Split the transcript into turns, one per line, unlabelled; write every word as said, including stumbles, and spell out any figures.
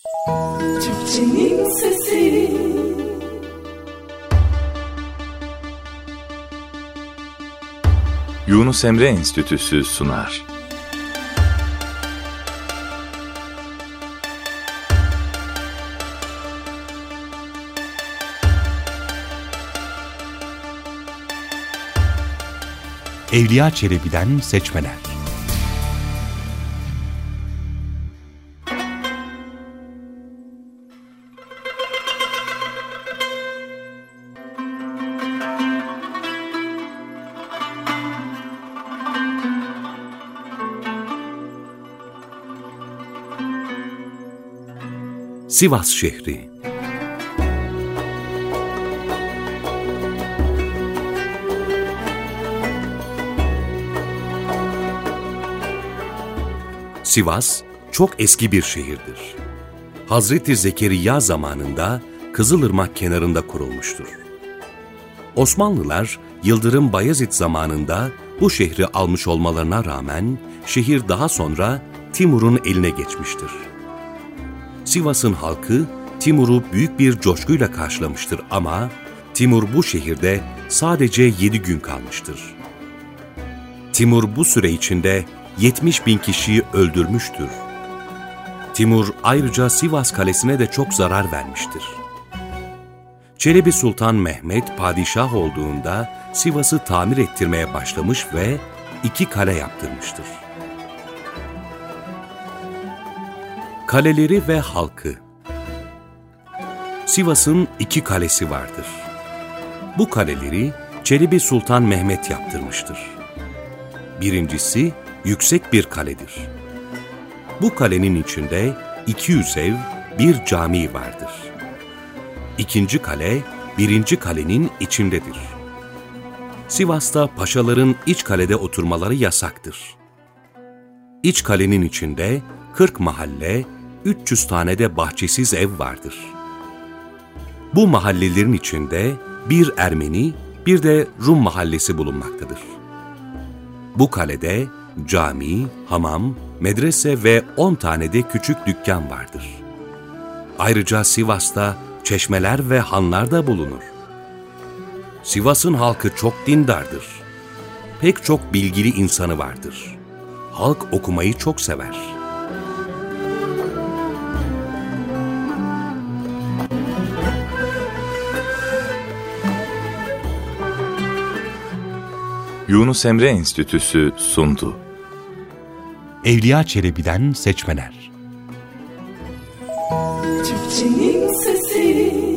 Türkçenin sesi.
Yunus Emre Enstitüsü sunar.
Evliya Çelebi'den seçmeler. Sivas şehri. Sivas, çok eski bir şehirdir. Hazreti Zekeriya zamanında Kızılırmak kenarında kurulmuştur. Osmanlılar, Yıldırım Bayezid zamanında bu şehri almış olmalarına rağmen, şehir daha sonra Timur'un eline geçmiştir. Sivas'ın halkı, Timur'u büyük bir coşkuyla karşılamıştır ama Timur bu şehirde sadece yedi gün kalmıştır. Timur bu süre içinde yetmiş bin kişiyi öldürmüştür. Timur ayrıca Sivas Kalesi'ne de çok zarar vermiştir. Çelebi Sultan Mehmet padişah olduğunda Sivas'ı tamir ettirmeye başlamış ve iki kale yaptırmıştır. Kaleleri ve halkı. Sivas'ın iki kalesi vardır. Bu kaleleri Çelebi Sultan Mehmet yaptırmıştır. Birincisi yüksek bir kaledir. Bu kalenin içinde iki yüz ev, bir cami vardır. İkinci kale, birinci kalenin içindedir. Sivas'ta paşaların iç kalede oturmaları yasaktır. İç kalenin içinde kırk mahalle, üç yüz tane de bahçesiz ev vardır. Bu mahallelerin içinde bir Ermeni, bir de Rum mahallesi bulunmaktadır. Bu kalede cami, hamam, medrese ve on tane de küçük dükkan vardır. Ayrıca Sivas'ta çeşmeler ve hanlar da bulunur. Sivas'ın halkı çok dindardır. Pek çok bilgili insanı vardır. Halk okumayı çok sever.
Yunus Emre Enstitüsü sundu.
Evliya Çelebi'den seçmeler.
Türkçenin sesi.